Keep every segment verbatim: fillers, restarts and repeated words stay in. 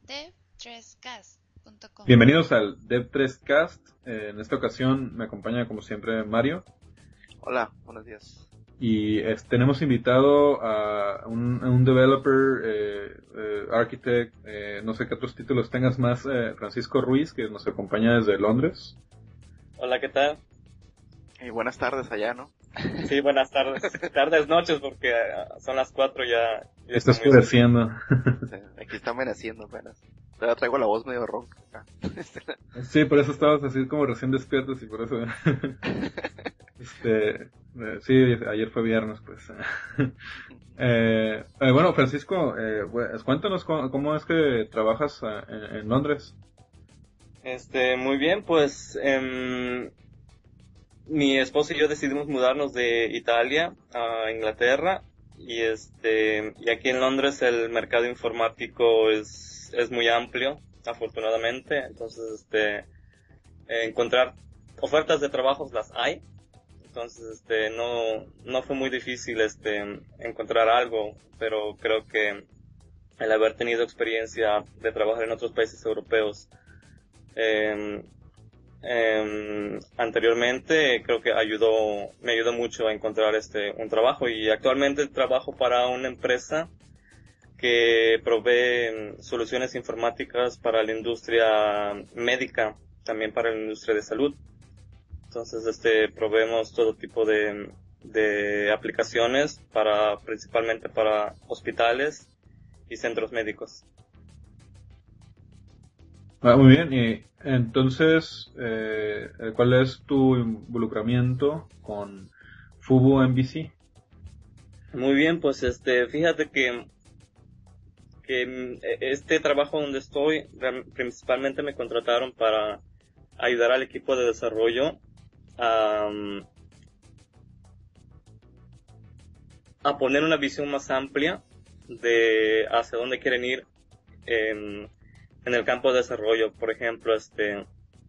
dev tres cast punto com. Bienvenidos al Dev tres Cast. Eh, en esta ocasión me acompaña como siempre Mario. Hola, buenos días. Y eh, tenemos invitado a un, a un developer, eh, eh, architect, eh, no sé qué otros títulos tengas más, eh, Francisco Ruiz, que nos acompaña desde Londres. Hola, ¿qué tal? Y buenas tardes allá, ¿no? Sí, buenas tardes. Tardes, noches, porque uh, son las cuatro ya. ya Está oscureciendo. Aquí está amaneciendo apenas. Todavía traigo la voz medio ronca. Sí, por eso estabas así como recién despiertos y por eso... este eh, Sí, ayer fue viernes, pues. eh, eh, bueno, Francisco, eh, cuéntanos cómo, cómo es que trabajas uh, en, en Londres. Este, muy bien, pues... Eh, mi esposo y yo decidimos mudarnos de Italia a Inglaterra y este y aquí en Londres el mercado informático es es muy amplio, afortunadamente. Entonces este encontrar ofertas de trabajos las hay. Entonces este no no fue muy difícil este encontrar algo, pero creo que el haber tenido experiencia de trabajar en otros países europeos eh, Eh, anteriormente creo que ayudó, me ayudó mucho a encontrar este un trabajo, y actualmente trabajo para una empresa que provee soluciones informáticas para la industria médica, también para la industria de salud. Entonces este proveemos todo tipo de, de aplicaciones para, principalmente para hospitales y centros médicos. Ah, muy bien, y entonces, eh, ¿cuál es tu involucramiento con Fubo N B C? Muy bien, pues este, fíjate que, que este trabajo donde estoy, principalmente me contrataron para ayudar al equipo de desarrollo a, a poner una visión más amplia de hacia dónde quieren ir en en el campo de desarrollo. Por ejemplo, este,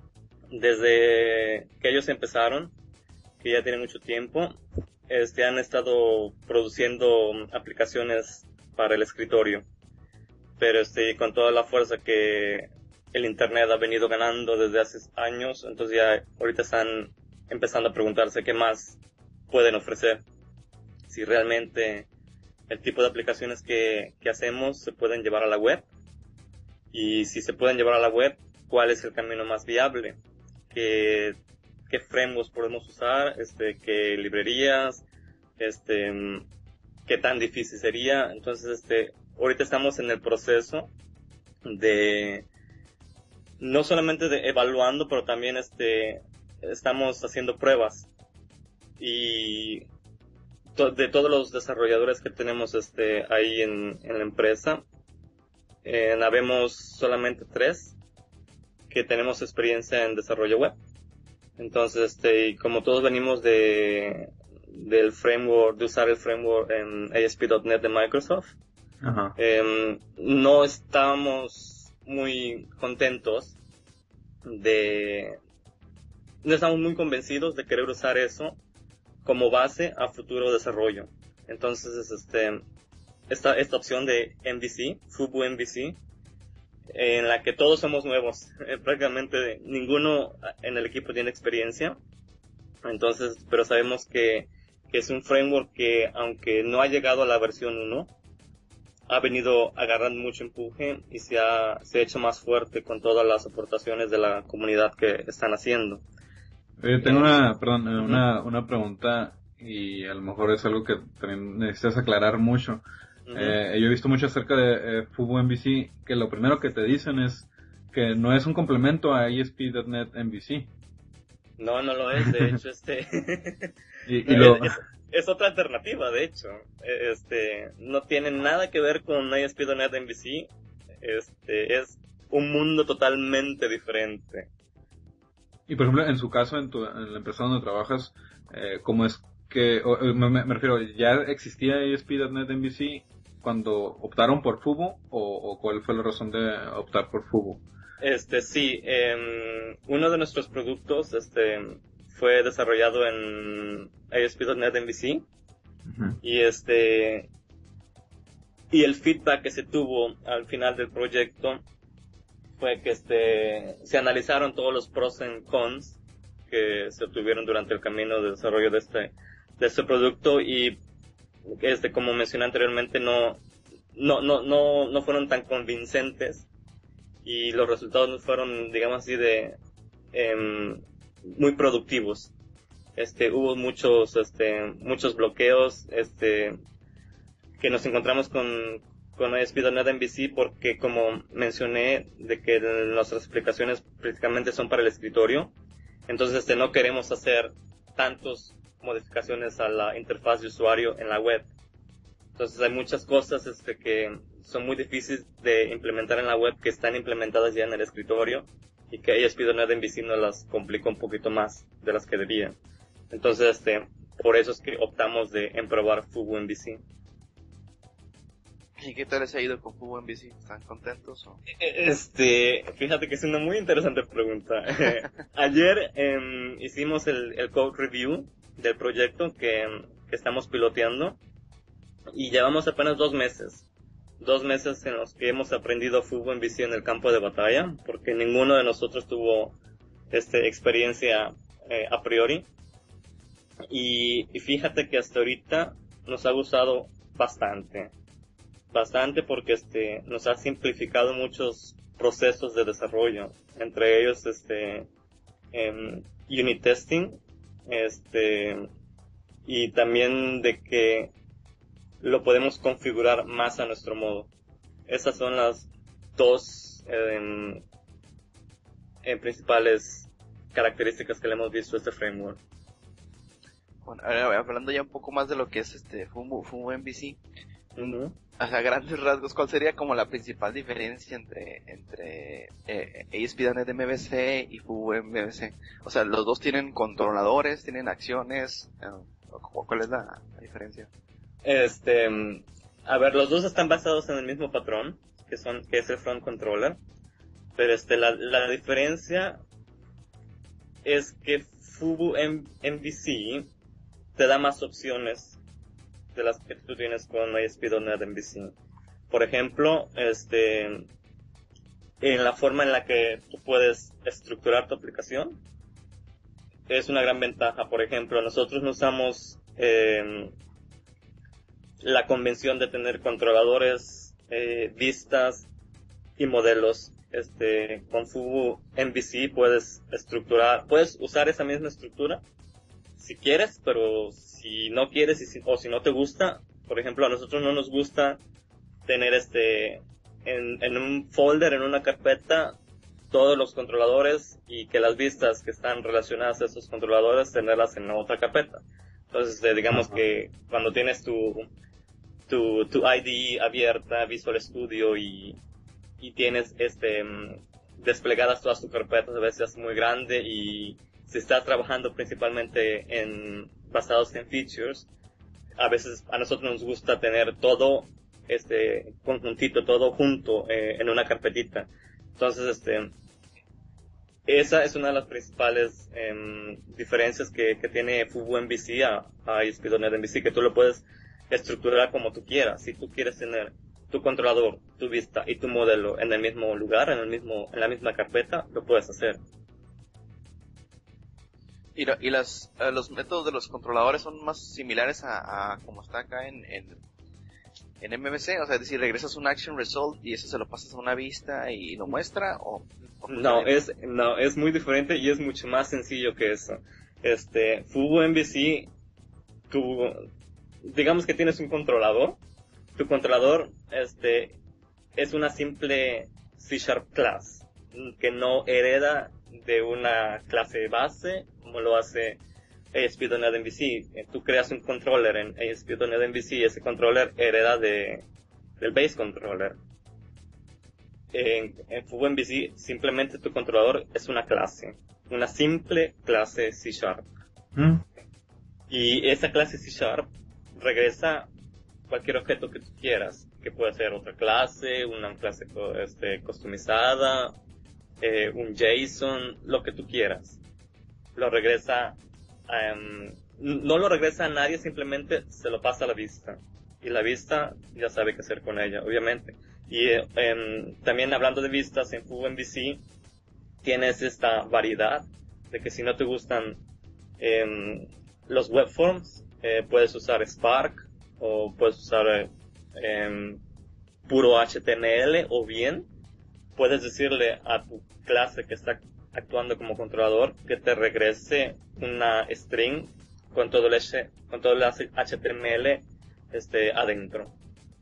desde que ellos empezaron, que ya tienen mucho tiempo, este, han estado produciendo aplicaciones para el escritorio, pero este, con toda la fuerza que el internet ha venido ganando desde hace años, entonces ya ahorita están empezando a preguntarse qué más pueden ofrecer, si realmente el tipo de aplicaciones que, que hacemos se pueden llevar a la web. Y si se pueden llevar a la web, ¿cuál es el camino más viable? ¿Qué, qué frameworks podemos usar? Este, ¿qué librerías? Este, ¿qué tan difícil sería? Entonces, este, ahorita estamos en el proceso de, no solamente de evaluando, pero también este, estamos haciendo pruebas. Y to, de todos los desarrolladores que tenemos este, ahí en, en la empresa, Eh, habemos solamente tres que tenemos experiencia en desarrollo web. Entonces, este, como todos venimos de del framework, de usar el framework en A S P punto net de Microsoft, Ajá. Eh, no estamos muy contentos de, no estamos muy convencidos de querer usar eso como base a futuro desarrollo. Entonces, este, Esta, esta opción de N B C, Fubo N B C, en la que todos somos nuevos, eh, prácticamente ninguno en el equipo tiene experiencia, entonces, pero sabemos que, que es un framework que, aunque no ha llegado a la versión uno, ha venido agarrando mucho empuje y se ha, se ha hecho más fuerte con todas las aportaciones de la comunidad que están haciendo. Eh, tengo una, perdón, uh-huh. una, una pregunta, y a lo mejor es algo que también necesitas aclarar mucho. Uh-huh. Eh, yo he visto mucho acerca de eh, Fubo N B C, que lo primero que te dicen es que no es un complemento a A S P punto net N B C. No, no lo es, de hecho, este... y, y lo... es, es, es otra alternativa, de hecho. Este, no tiene nada que ver con A S P punto net N B C. Este, es un mundo totalmente diferente. Y por ejemplo, en su caso, en, tu, en la empresa donde trabajas, eh, ¿cómo es que, o, me, me refiero, ya existía A S P punto net N B C cuando optaron por Fubo, o, o cuál fue la razón de optar por Fubo? Este, sí, eh, uno de nuestros productos, este, fue desarrollado en A S P punto net N B C, uh-huh. y este, y el feedback que se tuvo al final del proyecto fue que este se analizaron todos los pros y cons que se obtuvieron durante el camino de desarrollo de este de este producto, y este como mencioné anteriormente no no no no no fueron tan convincentes, y los resultados no fueron, digamos así, de eh, muy productivos. Este hubo muchos este muchos bloqueos este que nos encontramos con con A S P punto net M V C, porque como mencioné de que nuestras explicaciones prácticamente son para el escritorio, entonces este no queremos hacer tantas modificaciones a la interfaz de usuario en la web. Entonces hay muchas cosas este que son muy difíciles de implementar en la web que están implementadas ya en el escritorio, y que A S P punto net M V C nos las complica un poquito más de las que debían. Entonces este por eso es que optamos de en probar Fugu M V C. ¿Y qué tal les ha ido con Fugu M V C? ¿Están contentos o...? Este, fíjate que es una muy interesante pregunta. Ayer eh, hicimos el, el code review del proyecto que, que estamos piloteando, y llevamos apenas dos meses. Dos meses en los que hemos aprendido Fugu M V C en el campo de batalla, porque ninguno de nosotros tuvo este, experiencia eh, a priori. Y, y fíjate que hasta ahorita nos ha gustado bastante. Bastante porque este nos ha simplificado muchos procesos de desarrollo, entre ellos este eh, unit testing, este y también de que lo podemos configurar más a nuestro modo. Esas son las dos eh, eh, principales características que le hemos visto a este framework. Bueno, ahora, hablando ya un poco más de lo que es este Fugu, Fugu M V C, Uh-huh. a grandes rasgos, ¿cuál sería como la principal diferencia entre entre eh, A S P punto net M V C y Fugu M V C? O sea, los dos tienen controladores, tienen acciones, eh, ¿cuál es la, la diferencia? Este, a ver, los dos están basados en el mismo patrón, que son que es el front controller, pero este la la diferencia es que Fugu M V C te da más opciones de las que tú tienes con A S P punto net M V C. Por ejemplo, este, en la forma en la que tú puedes estructurar tu aplicación, es una gran ventaja. Por ejemplo, nosotros no usamos eh, la convención de tener controladores, eh, vistas y modelos. Este, con Fugu M V C puedes estructurar, puedes usar esa misma estructura si quieres, pero si no quieres y si, o si no te gusta, por ejemplo, a nosotros no nos gusta tener este en, en un folder, en una carpeta, todos los controladores, y que las vistas que están relacionadas a esos controladores tenerlas en otra carpeta. Entonces, eh, digamos uh-huh. que cuando tienes tu tu tu I D E abierta, Visual Studio, y y tienes este desplegadas todas tus carpetas, a veces es muy grande, y si estás trabajando principalmente en basados en features, a veces a nosotros nos gusta tener todo este conjuntito, todo junto eh, en una carpetita. Entonces, este esa es una de las principales eh, diferencias que, que tiene Fugu M V C a, a A S P punto net M V C, que tú lo puedes estructurar como tú quieras. Si tú quieres tener tu controlador, tu vista y tu modelo en el mismo lugar, en el mismo en la misma carpeta, lo puedes hacer. Y, la, y las, uh, los métodos de los controladores son más similares a, a como está acá en, en, en M V C, o sea, es decir, regresas un action result y eso se lo pasas a una vista y lo muestra, o... o no, es, no, es muy diferente y es mucho más sencillo que eso. Este, Fugu M V C, tú, digamos que tienes un controlador, tu controlador, este, es una simple C Sharp class, que no hereda de una clase base como lo hace A S P punto net M V C. Tú creas un controller en A S P punto net M V C y ese controller hereda de del base controller. En, en Fugu M V C simplemente tu controlador es una clase, una simple clase C Sharp. ¿Mm? Y esa clase C Sharp regresa cualquier objeto que tú quieras, que puede ser otra clase, una clase este, customizada, eh, un JSON, lo que tú quieras. Lo regresa, um, no lo regresa a nadie, simplemente se lo pasa a la vista. Y la vista ya sabe qué hacer con ella, obviamente. Y eh, em, también hablando de vistas, en FuboMVC tienes esta variedad de que si no te gustan em, los webforms, eh, puedes usar Spark o puedes usar eh, em, puro H T M L, o bien puedes decirle a tu clase que está actuando como controlador que te regrese una string con todo el, H, con todo el H T M L este, adentro.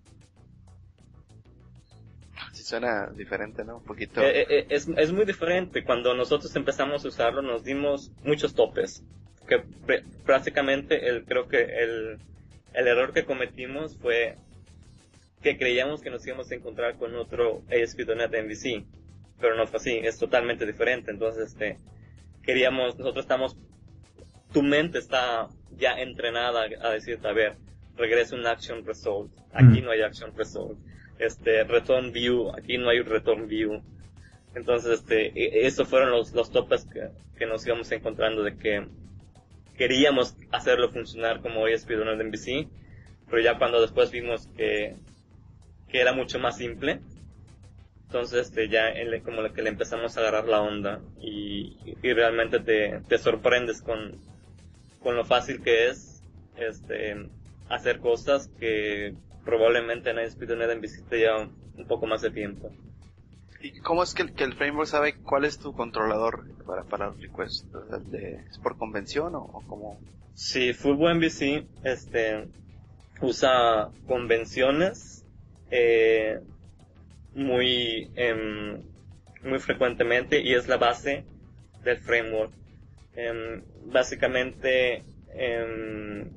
Sí suena diferente, ¿no? Un poquito. Eh, eh, es, es muy diferente. Cuando nosotros empezamos a usarlo nos dimos muchos topes. Que pr- prácticamente el, creo que el, el error que cometimos fue que creíamos que nos íbamos a encontrar con otro A S P punto net M V C, pero no fue así, es totalmente diferente. Entonces, este, queríamos, nosotros estamos, tu mente está ya entrenada a decirte, a ver, regresa un action result, aquí Mm. no hay action result, este, return view, aquí no hay return view. Entonces, este, e- esos fueron los, los topes que, que nos íbamos encontrando, de que queríamos hacerlo funcionar como A S P punto net M V C, pero ya cuando después vimos que que era mucho más simple, entonces este, ya el, como que le empezamos a agarrar la onda, y, y realmente te, te sorprendes con, con lo fácil que es este, hacer cosas que probablemente en A S P punto net M V C te lleva un poco más de tiempo. ¿Y cómo es que el, que el framework sabe cuál es tu controlador para, para los requests? O sea, de- ¿Es por convención o, o cómo? Sí, FuboMVC este, usa convenciones eh, muy em, muy frecuentemente, y es la base del framework. Em, básicamente em,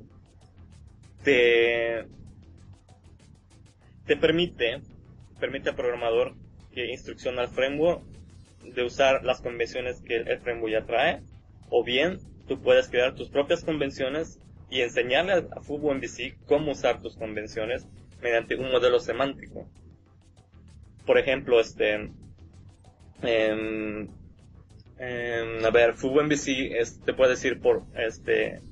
te te permite permite al programador que instrucciona al framework de usar las convenciones que el framework ya trae, o bien tú puedes crear tus propias convenciones y enseñarle a FuboMVC cómo usar tus convenciones mediante un modelo semántico. Por ejemplo, este, em, em, a ver, FuboMVC es, te puede decir por, este,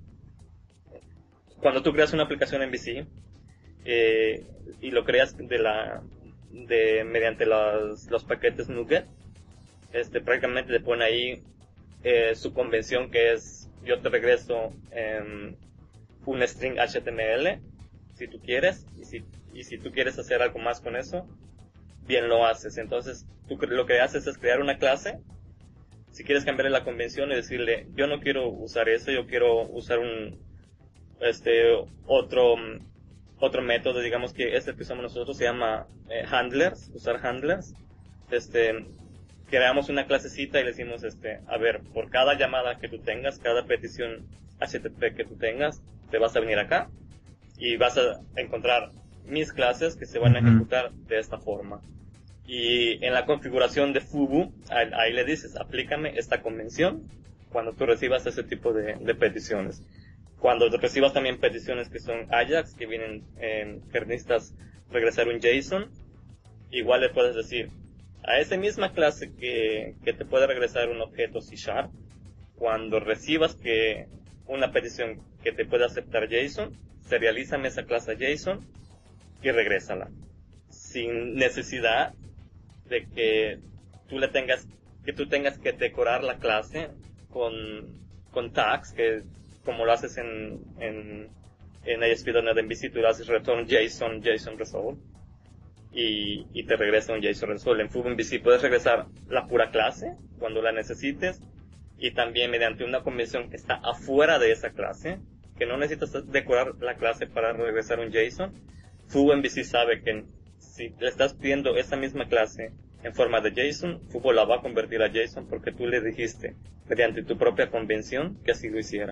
cuando tú creas una aplicación en V C, eh, y lo creas de la, de, mediante los, los paquetes NuGet, este, prácticamente te pone ahí, eh, su convención, que es, yo te regreso, em, un string H T M L, si tú quieres, y si, y si tú quieres hacer algo más con eso, bien lo haces. Entonces, tú lo que haces es crear una clase. Si quieres cambiarle la convención y decirle, yo no quiero usar eso, yo quiero usar un, este, otro, otro método, digamos que este que usamos nosotros se llama eh, handlers, usar handlers. Este, creamos una clasecita y le decimos, este, a ver, por cada llamada que tú tengas, cada petición H T T P que tú tengas, te vas a venir acá y vas a encontrar mis clases que se van a ejecutar de esta forma. Y en la configuración de Fubo, ahí, ahí le dices, aplícame esta convención cuando tú recibas ese tipo de, de peticiones. Cuando recibas también peticiones que son Ajax, que vienen, eh, que necesitas regresar un JSON, igual le puedes decir, a esa misma clase que, que te puede regresar un objeto C Sharp, cuando recibas que una petición que te pueda aceptar JSON, serialízame esa clase JSON y regrésala. Sin necesidad de que tú le tengas, que tú tengas que decorar la clase con, con tags, que como lo haces en, en, en A S P punto net M V C, tú lo haces return JSON, JSON resolve, y, y te regresa un JSON resolve. En FuboMVC puedes regresar la pura clase cuando la necesites, y también mediante una convención que está afuera de esa clase, que no necesitas decorar la clase para regresar un JSON. FuboMVC sabe que si le estás pidiendo esa misma clase en forma de JSON, Fubo la va a convertir a JSON porque tú le dijiste mediante tu propia convención que así lo hiciera.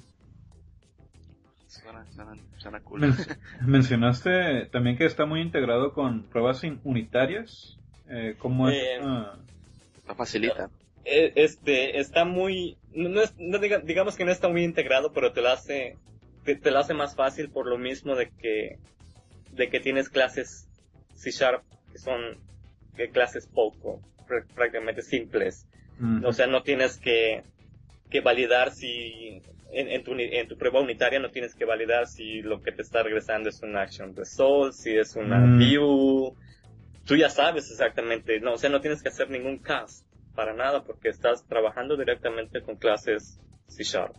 Suena, suena, suena cool. Men- mencionaste también que está muy integrado con pruebas in- unitarias. Eh, ¿Cómo es? Eh, Ah, Lo facilita. Eh, Este, está muy, no, no es, no diga- digamos que no está muy integrado, pero te lo hace, te, te lo hace más fácil por lo mismo de que, de que tienes clases C Sharp que son que clases poco, pr- prácticamente simples. mm, O sea, no tienes que, que validar si, en, en, tu, uni- en tu prueba unitaria no tienes que validar si lo que te está regresando es una action result, si es una Mm. view, tú ya sabes exactamente, no, o sea, no tienes que hacer ningún cast para nada porque estás trabajando directamente con clases C Sharp.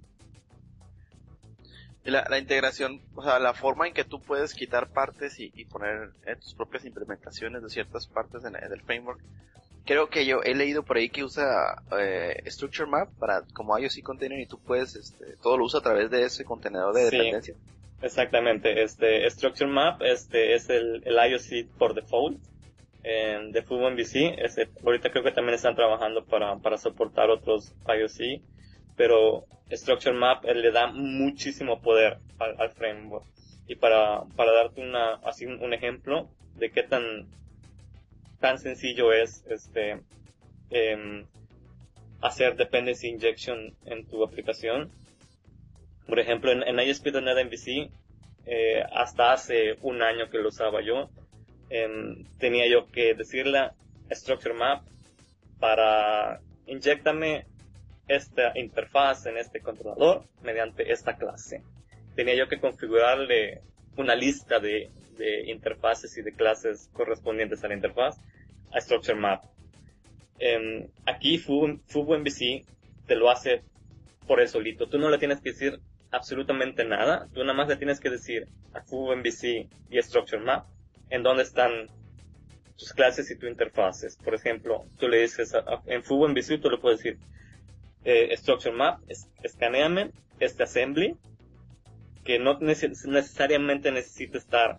Y la, la integración, o sea, la forma en que tú puedes quitar partes y, y poner eh, tus propias implementaciones de ciertas partes en, en el framework. Creo que yo he leído por ahí que usa eh, Structure Map para como I O C container y tú puedes, este, todo lo usa a través de ese contenedor de Sí, dependencia. Exactamente, este Structure Map este es el, el I O C por default eh, de FuboMVC. Este, ahorita creo que también están trabajando para, para soportar otros I O C, pero Structure Map eh, le da muchísimo poder al, al framework. Y para, para darte una, así un, un ejemplo de qué tan, tan sencillo es este eh, hacer dependency injection en tu aplicación. Por ejemplo, en, en I S P punto net M V C, eh, hasta hace un año que lo usaba yo, eh, tenía yo que decirle a Structure Map para inyectame esta interfaz en este controlador mediante esta clase. Tenía yo que configurarle una lista de, de interfaces y de clases correspondientes a la interfaz a Structure Map. Eh, aquí FuboMVC te lo hace por él solito. Tú no le tienes que decir absolutamente nada. Tú nada más le tienes que decir a FuboMVC y a Structure Map en dónde están tus clases y tus interfaces. Por ejemplo, tú le dices a, a, en FuboMVC tú le puedes decir eh, Structure Map, es, escaneame este assembly que no neces- necesariamente necesita estar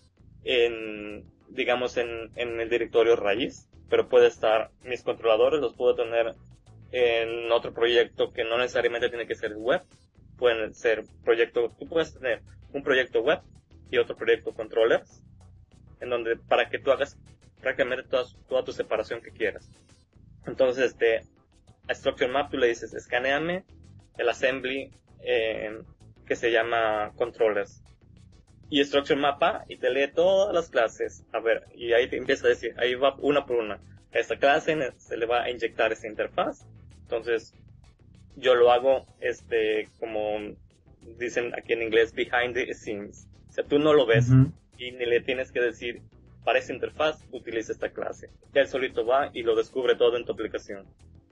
en, digamos, en, en el directorio raíz, pero puede estar, mis controladores los puedo tener en otro proyecto que no necesariamente tiene que ser web. Pueden ser proyectos, tú puedes tener un proyecto web y otro proyecto controllers, en donde, para que tú hagas prácticamente toda, toda tu separación que quieras. Entonces, este, a Structure Map tú le dices, escaneame el assembly eh, que se llama controllers. Y Structure Map va y te lee todas las clases. A ver, y ahí te empieza a decir, ahí va una por una. A esta clase se le va a inyectar esa interfaz. Entonces, yo lo hago, este, como dicen aquí en inglés, behind the scenes. O sea, tú no lo ves Uh-huh. y ni le tienes que decir, para esa interfaz, utiliza esta clase. Él solito va y lo descubre todo en tu aplicación.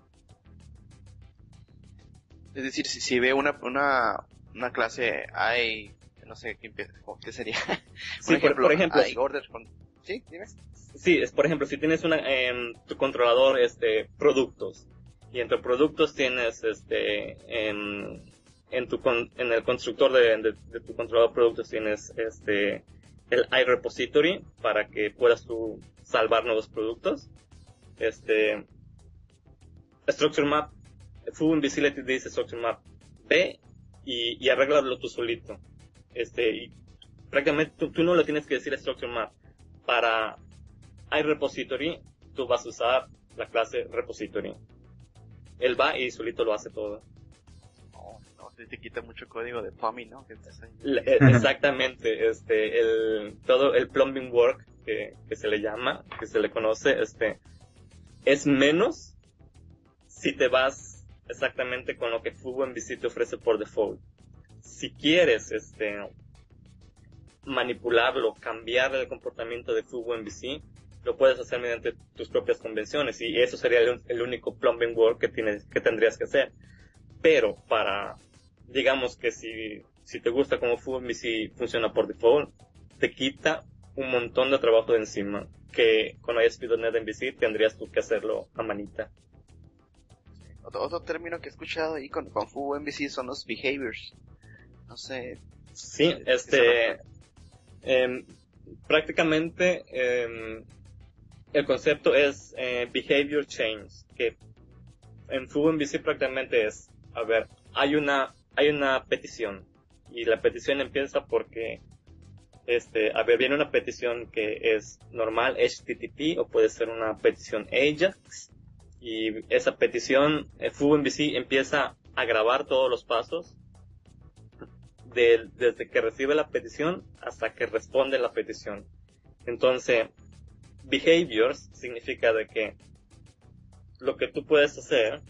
Es decir, si, si ve una, una, una clase, hay, no sé, ¿qué, qué sería? por, Sí, ejemplo, por, por ejemplo, hay order con... ¿Sí? Dime. Sí, es por ejemplo, si tienes una, eh, tu controlador, este, productos, y entre productos tienes, este, en, en tu, con, en el constructor de, de, de tu controlador productos tienes, este, el iRepository para que puedas tú salvar nuevos productos. Este, Structure Map, FuboMVC le dice Structure Map, ve y, y arréglalo tú solito. Este, y prácticamente tú, tú no le tienes que decir a Structure Map. Para iRepository, tú vas a usar la clase repository. Él va y solito lo hace todo. No, no, te, te quita mucho código de plumbing, ¿no? Que estás ahí. Le- Exactamente, este, el, todo el plumbing work que, que se le llama, que se le conoce, este, es menos si te vas exactamente con lo que FuboMVC te ofrece por default. Si quieres, este, manipularlo, cambiar el comportamiento de FuboMVC, lo puedes hacer mediante tus propias convenciones y eso sería el, el único plumbing work que tienes, que tendrías que hacer. Pero para, digamos que si, si te gusta como FuboMVC funciona por default, te quita un montón de trabajo de encima que con I S P punto net M V C tendrías tú que hacerlo a manita. Otro, otro término que he escuchado ahí con, con FuboMVC son los behaviors. No sé. Sí, ¿qué este, son? eh, prácticamente eh, el concepto es eh, behavior change, que en FuboMVC prácticamente es, a ver, hay una, hay una petición y la petición empieza porque, este, a ver, viene una petición que es normal H T T P o puede ser una petición AJAX y esa petición eh, FuboMVC empieza a grabar todos los pasos de, desde que recibe la petición hasta que responde la petición. Entonces, behaviors significa de que lo que tú puedes hacer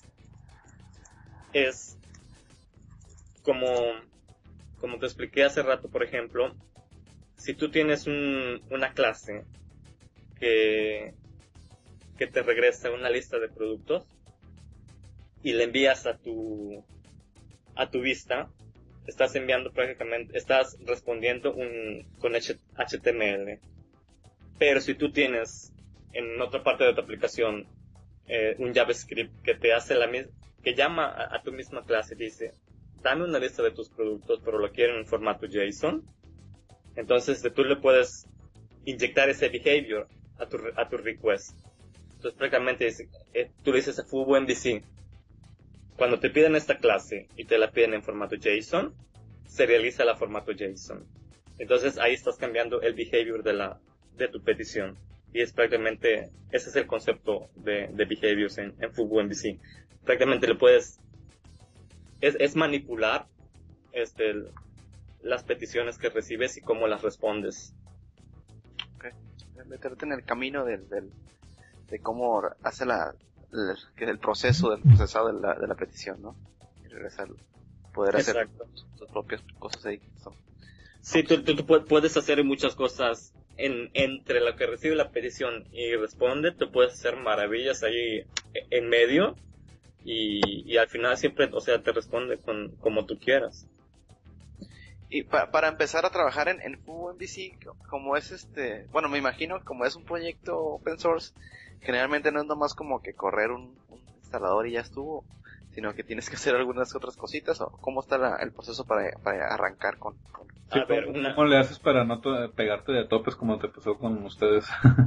es como, como te expliqué hace rato, por ejemplo, si tú tienes un, una clase que, que te regresa una lista de productos y le envías a tu, a tu vista. Estás enviando prácticamente, estás respondiendo un, con H T M L. Pero si tú tienes en otra parte de tu aplicación eh, un JavaScript que te hace la misma, que llama a, a tu misma clase y dice, dame una lista de tus productos, pero lo quiero en formato JSON. Entonces tú le puedes inyectar ese behavior a tu, a tu request. Entonces prácticamente dice, eh, tú le dices a FuboMVC, cuando te piden esta clase y te la piden en formato JSON, se realiza la formato JSON. Entonces ahí estás cambiando el behavior de la de tu petición. Y es prácticamente, ese es el concepto de, de behaviors en, en FuboMVC. Prácticamente le puedes, es, es manipular este, el, las peticiones que recibes y cómo las respondes. Okay. Meterte en el camino del, del, de cómo hace la, el, que es el proceso del procesado de la, de la petición, ¿no? Y regresarlo. Poder hacer Exacto. tus propias cosas ahí. Son. Sí, tú, tú, tú puedes hacer muchas cosas en, entre lo que recibe la petición y responde. Tú puedes hacer maravillas ahí en medio y, y al final siempre, o sea, te responde con, como tú quieras. Y pa, para empezar a trabajar en, en FuboMVC, como es este, bueno, me imagino como es un proyecto open source, generalmente no es nomás como que correr un, un instalador y ya estuvo, sino que tienes que hacer algunas otras cositas. ¿O cómo está la, el proceso para, para arrancar con, con... Sí, a ver, ¿cómo, una... ¿cómo le haces para no to- pegarte de topes como te pasó con ustedes?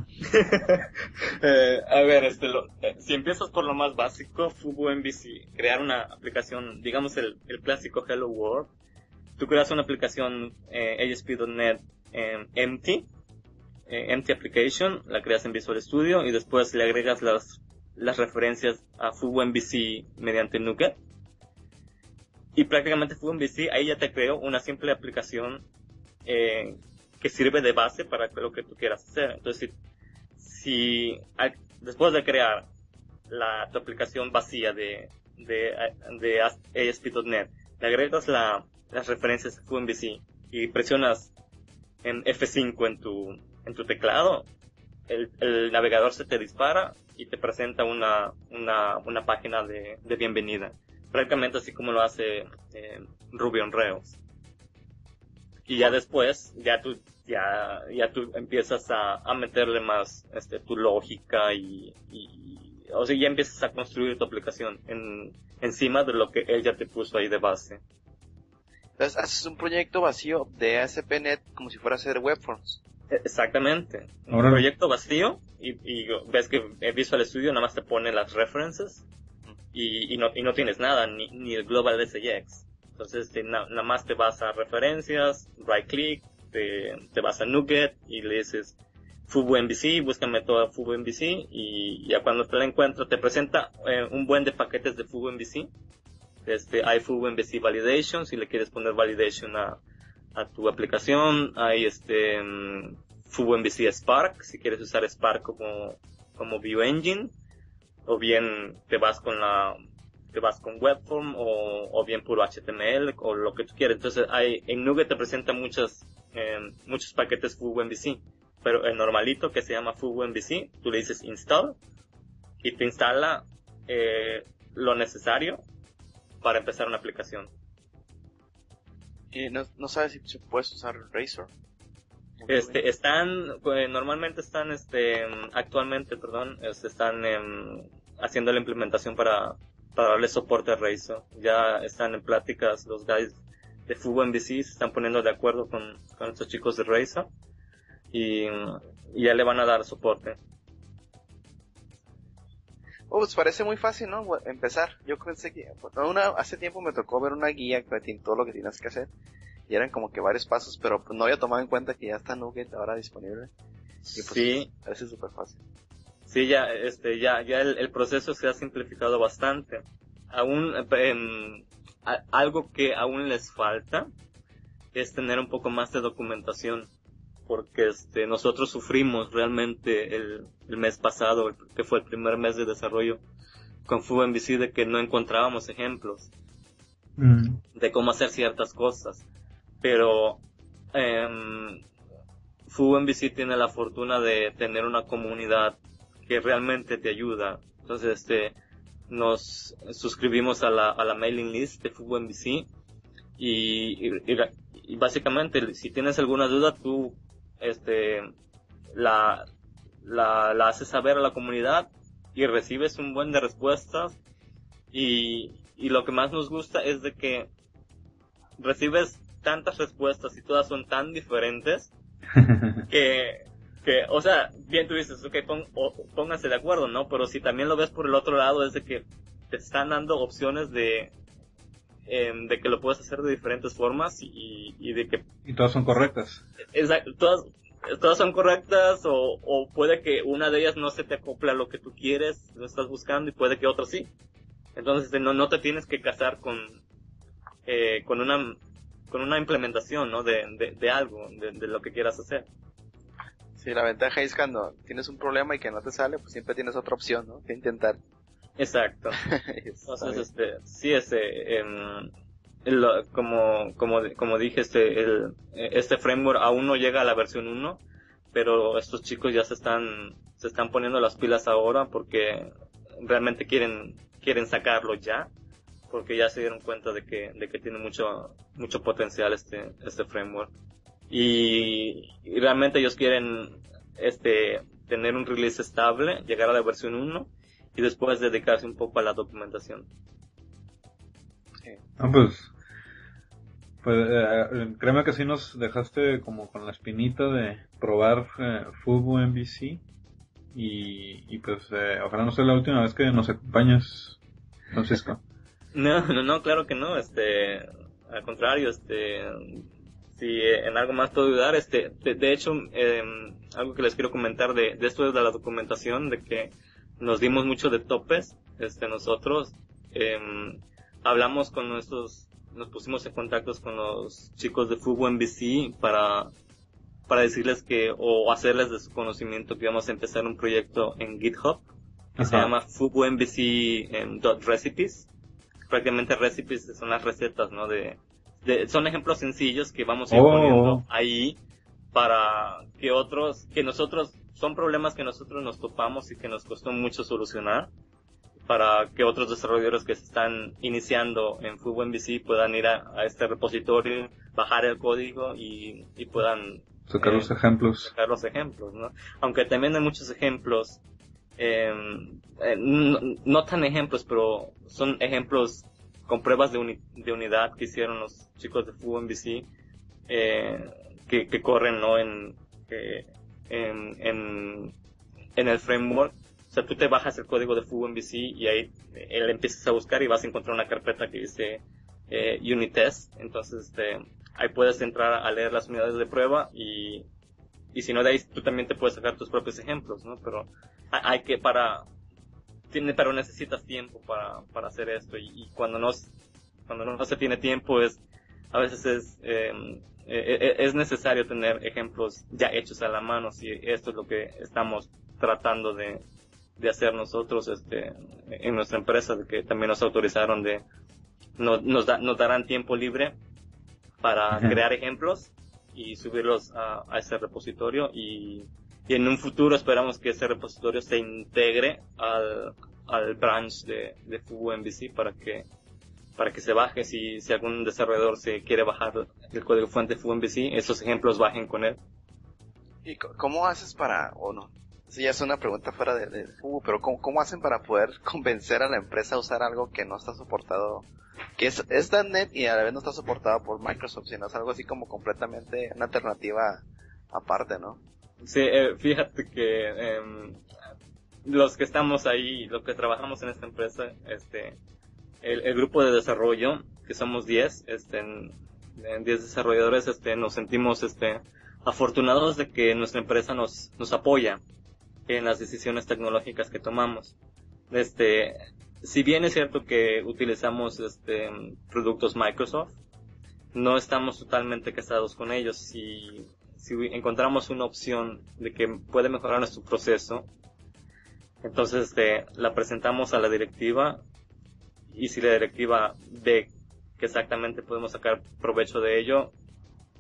eh, a ver, este, lo, eh, si empiezas por lo más básico, FuboMVC, crear una aplicación, digamos el, el clásico Hello World. Tú creas una aplicación eh, A S P punto net eh, empty, eh, empty application, la creas en Visual Studio y después le agregas las las referencias a FuboMVC mediante NuGet. Y prácticamente FuboMVC ahí ya te creó una simple aplicación eh, que sirve de base para lo que tú quieras hacer. Entonces, si, si después de crear la, tu aplicación vacía de, de, de A S P punto net, le agregas la, las referencias a FuboMVC y presionas en F cinco en tu, en tu teclado, el, el navegador se te dispara y te presenta una, una, una página de, de bienvenida. Prácticamente así como lo hace eh, Ruby on Rails. Y ya después, ya tú, ya, ya tú empiezas a, a meterle más, este, tu lógica y, y, o sea, ya empiezas a construir tu aplicación en, encima de lo que él ya te puso ahí de base. Entonces haces un proyecto vacío de A S P punto net como si fuera a hacer webforms. Exactamente. Un Ahora... proyecto vacío y, y ves que Visual Studio nada más te pone las references y, y, no, y no tienes nada, ni, ni el Global S J X. Entonces te, na, nada más te vas a referencias, right click, te, te vas a NuGet y le dices FuboMVC, búscame toda FuboMVC y ya cuando te la encuentro te presenta eh, un buen de paquetes de FuboMVC. Este, hay FuboMVC Validation, si le quieres poner validation a a tu aplicación, hay este um, FuboMVC Spark, si quieres usar Spark como, como View Engine, o bien te vas con la, te vas con Webform, o, o bien puro H T M L, o lo que tú quieras. Entonces hay, en NuGet te presenta muchas, eh, muchos paquetes FuboMVC, pero el normalito que se llama FuboMVC, tú le dices install, y te instala, eh, lo necesario para empezar una aplicación. Y no, no sabes si, si puedes usar Razor. Este, están, pues, normalmente están, este, actualmente, perdón, este, están eh, haciendo la implementación para, para darle soporte a Razor. Ya están en pláticas los guys de FuboMVC, se están poniendo de acuerdo con, con estos chicos de Razor y, y ya le van a dar soporte. Oh, pues parece muy fácil, ¿no? Empezar. Yo pensé que, una, hace tiempo me tocó ver una guía que tiene todo lo que tienes que hacer. Y eran como que varios pasos, pero pues no había tomado en cuenta que ya está NuGet ahora disponible. Y pues sí. Parece súper fácil. Sí, ya, este, ya, ya el, el proceso se ha simplificado bastante. Aún, eh, a, algo que aún les falta es tener un poco más de documentación. Porque este, nosotros sufrimos realmente el, el mes pasado, el, que fue el primer mes de desarrollo con FuboMVC, de que no encontrábamos ejemplos mm. de cómo hacer ciertas cosas. Pero eh, FuboMVC tiene la fortuna de tener una comunidad que realmente te ayuda. Entonces, este, nos suscribimos a la, a la mailing list de FuboMVC y, y, y básicamente, si tienes alguna duda, tú, este, la, la, la haces saber a la comunidad y recibes un buen de respuestas. Y, y lo que más nos gusta es de que recibes tantas respuestas y todas son tan diferentes que, que, o sea, bien tú dices, ok, pon, o, pónganse de acuerdo, ¿no? Pero si también lo ves por el otro lado, es de que te están dando opciones de, eh, de que lo puedes hacer de diferentes formas y, y de que... Y todas son correctas. Exacto, todas, todas son correctas o, o puede que una de ellas no se te acopla a lo que tú quieres, lo estás buscando, y puede que otra sí. Entonces no, no te tienes que casar con, eh, con una... con una implementación, ¿no? De, de, de algo, de, de lo que quieras hacer. Sí, la ventaja es cuando tienes un problema y que no te sale, pues siempre tienes otra opción, ¿no? Que intentar. Exacto. Entonces, este, sí, este, eh, el, como, como, como dije, este, el, este framework aún no llega a la versión uno, pero estos chicos ya se están, se están poniendo las pilas ahora porque realmente quieren, quieren sacarlo ya, porque ya se dieron cuenta de que, de que tiene mucho, mucho potencial este, este framework. Y, y realmente ellos quieren, este, tener un release estable, llegar a la versión uno, y después dedicarse un poco a la documentación. Ah, pues, pues eh, créeme que sí nos dejaste como con la espinita de probar eh, FuboMVC, y, y pues, eh, ojalá no sea la última vez que nos acompañes, Francisco. No, no, no, claro que no, este, al contrario, este, si en algo más puedo ayudar, este, de, de hecho, eh, algo que les quiero comentar de, de esto de la documentación, de que nos dimos mucho de topes, este, nosotros, eh, hablamos con nuestros, nos pusimos en contactos con los chicos de FuboMVC para, para decirles que, o hacerles de su conocimiento que íbamos a empezar un proyecto en GitHub, que Ajá. se llama FuboMVC.recipes. Prácticamente recipes son las recetas, ¿no? De, de, son ejemplos sencillos que vamos a ir oh. poniendo ahí para que otros, que nosotros, son problemas que nosotros nos topamos y que nos costó mucho solucionar, para que otros desarrolladores que se están iniciando en FuboMVC puedan ir a, a este repositorio, bajar el código y, y puedan sacar eh, los ejemplos. Sacar los ejemplos, ¿no? Aunque también hay muchos ejemplos. Eh, eh, no, no tan ejemplos, pero son ejemplos con pruebas de, uni, de unidad que hicieron los chicos de FuboMVC, eh, que, que corren, ¿no? En, eh, en, en, en el framework. O sea, tú te bajas el código de FuboMVC y ahí él empiezas a buscar y vas a encontrar una carpeta que dice eh, unit test. Entonces, este, ahí puedes entrar a leer las unidades de prueba y, y si no, de ahí tú también te puedes sacar tus propios ejemplos, ¿no? Pero hay que para, tiene, pero necesitas tiempo para, para hacer esto y, y cuando no, cuando no se tiene tiempo es, a veces es, eh, eh, es necesario tener ejemplos ya hechos a la mano, si esto es lo que estamos tratando de, de hacer nosotros, este, en nuestra empresa, de que también nos autorizaron de, no, nos da, nos darán tiempo libre para uh-huh. crear ejemplos y subirlos a, a ese repositorio y, y en un futuro esperamos que ese repositorio se integre al, al branch de, de FuboMVC para que, para que se baje si, si algún desarrollador se quiere bajar el código fuente de FuboMVC, esos ejemplos bajen con él. ¿Y cómo haces para, o no? Sí, ya es una pregunta fuera de, de Fubo, pero ¿cómo, ¿cómo hacen para poder convencer a la empresa a usar algo que no está soportado, que es, es .punto net y a la vez no está soportado por Microsoft, sino es algo así como completamente una alternativa aparte, ¿no? Sí, eh, fíjate que eh, los que estamos ahí, los que trabajamos en esta empresa, este, el, el grupo de desarrollo, que somos diez, este, en, en diez desarrolladores, este, nos sentimos, este, afortunados de que nuestra empresa nos, nos apoya en las decisiones tecnológicas que tomamos. Este, si bien es cierto que utilizamos, este, productos Microsoft, no estamos totalmente casados con ellos. Si, si encontramos una opción de que puede mejorar nuestro proceso, entonces, este, la presentamos a la directiva, y si la directiva ve que exactamente podemos sacar provecho de ello,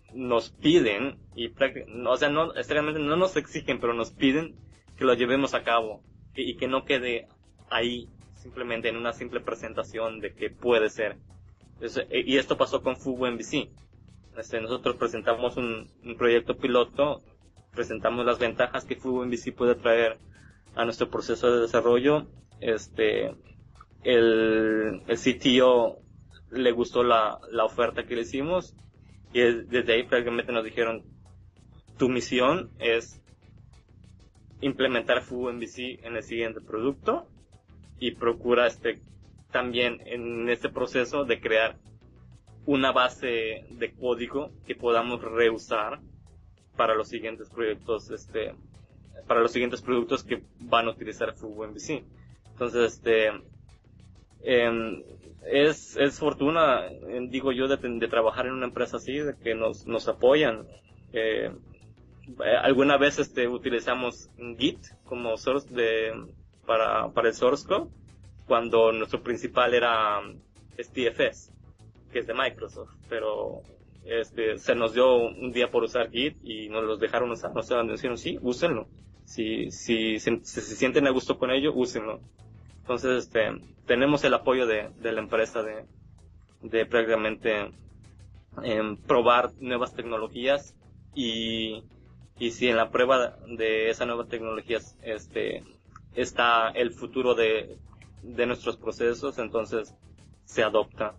nos piden, y prácti- o sea, no, realmente no nos exigen, pero nos piden que lo llevemos a cabo y, y que no quede ahí simplemente en una simple presentación de que puede ser. Entonces, y esto pasó con FuboNBC. Este, nosotros presentamos un, un proyecto piloto, presentamos las ventajas que FuboNBC puede traer a nuestro proceso de desarrollo. Este, el, el C T O le gustó la, la oferta que le hicimos, y es, desde ahí prácticamente nos dijeron: tu misión es implementar FuboNBC en el siguiente producto, y procura este también en este proceso de crear una base de código que podamos reusar para los siguientes proyectos, este, para los siguientes productos que van a utilizar FuboNBC. Entonces, este, eh, es, es fortuna, eh, digo yo, de, de trabajar en una empresa así, de que nos, nos apoyan. Eh, alguna vez, este, utilizamos Git como source de, para, para el source code, cuando nuestro principal era T F S, que es de Microsoft, pero este, se nos dio un día por usar Git y nos los dejaron usar, nos dijeron: sí, úsenlo, si, si, si, si se sienten a gusto con ello, úsenlo. Entonces, este, tenemos el apoyo de, de la empresa de, de prácticamente eh, probar nuevas tecnologías, y, y si en la prueba de esas nuevas tecnologías este, está el futuro de, de nuestros procesos, entonces se adopta.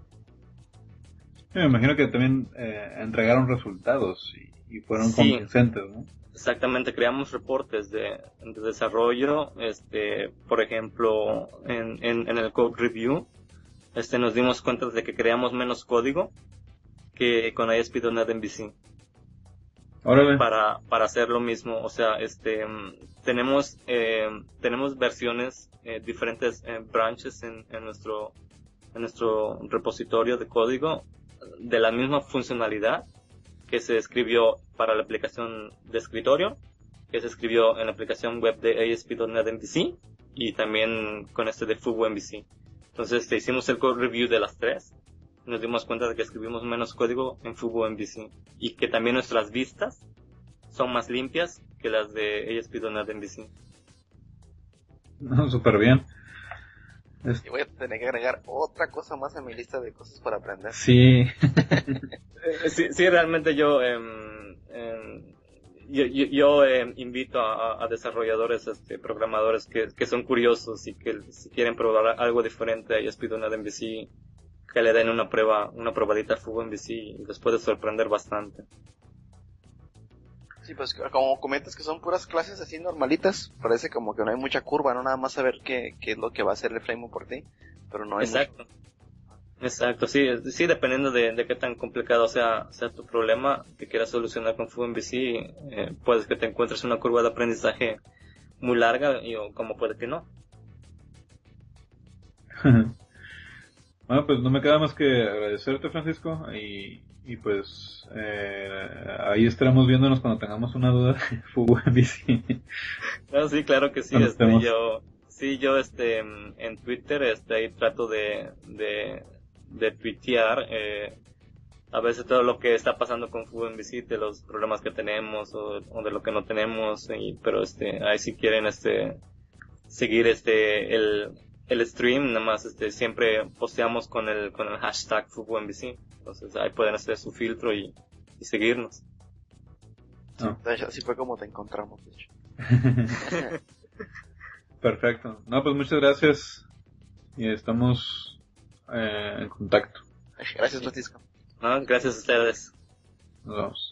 Me imagino que también eh, entregaron resultados y, y fueron Sí. convincentes, ¿no? Exactamente, creamos reportes de, de desarrollo, este, por ejemplo, en, en, en el Code Review, este, nos dimos cuenta de que creamos menos código que con I S P punto net M V C. Órale. Para, para hacer lo mismo, o sea, este, tenemos, eh, tenemos versiones, eh, diferentes eh, branches en, en nuestro, en nuestro repositorio de código de la misma funcionalidad que se escribió para la aplicación de escritorio, que se escribió en la aplicación web de I S P punto net M V C, y también con este de FuboNBC. Entonces, este, hicimos el code review de las tres, y nos dimos cuenta de que escribimos menos código en FuboNBC, y que también nuestras vistas son más limpias que las de I S P punto net M V C. No, súper bien. Es- Y voy a tener que agregar otra cosa más a mi lista de cosas para aprender. Sí. Eh, Sí, sí, realmente yo, em, em, yo, yo, yo, em, invito a, a desarrolladores, este, programadores que, que son curiosos y que si quieren probar algo diferente a I S P punto net M V C, que le den una prueba, una probadita a FuboNBC, y les puede sorprender bastante. Sí, pues como comentas que son puras clases así normalitas, parece como que no hay mucha curva, no nada más saber qué, qué es lo que va a hacer el framework por ti, pero no hay Exacto. Exacto, sí, sí, dependiendo de, de qué tan complicado sea, sea tu problema que quieras solucionar con FuboNBC, eh, puedes que te encuentres una curva de aprendizaje muy larga, y o como puede que no. Bueno, pues no me queda más que agradecerte, Francisco, y, y pues eh, ahí estaremos viéndonos cuando tengamos una duda de FuboNBC. No, sí, claro que sí, Cuando este, estemos- yo, sí, yo, este, en en Twitter, este, ahí trato de, de, de tuitear, eh, a veces todo lo que está pasando con FuboNBC, de los problemas que tenemos, o, o de lo que no tenemos, y, pero este, ahí si quieren, este, seguir este, el, el stream, nada más, este, siempre posteamos con el, con el hashtag FuboNBC, entonces ahí pueden hacer su filtro y, y seguirnos. No. De hecho, así fue como te encontramos, de hecho. Perfecto. No, pues muchas gracias y estamos eh, en contacto. Gracias, Francisco. ¿No? Gracias a ustedes. Nos vemos.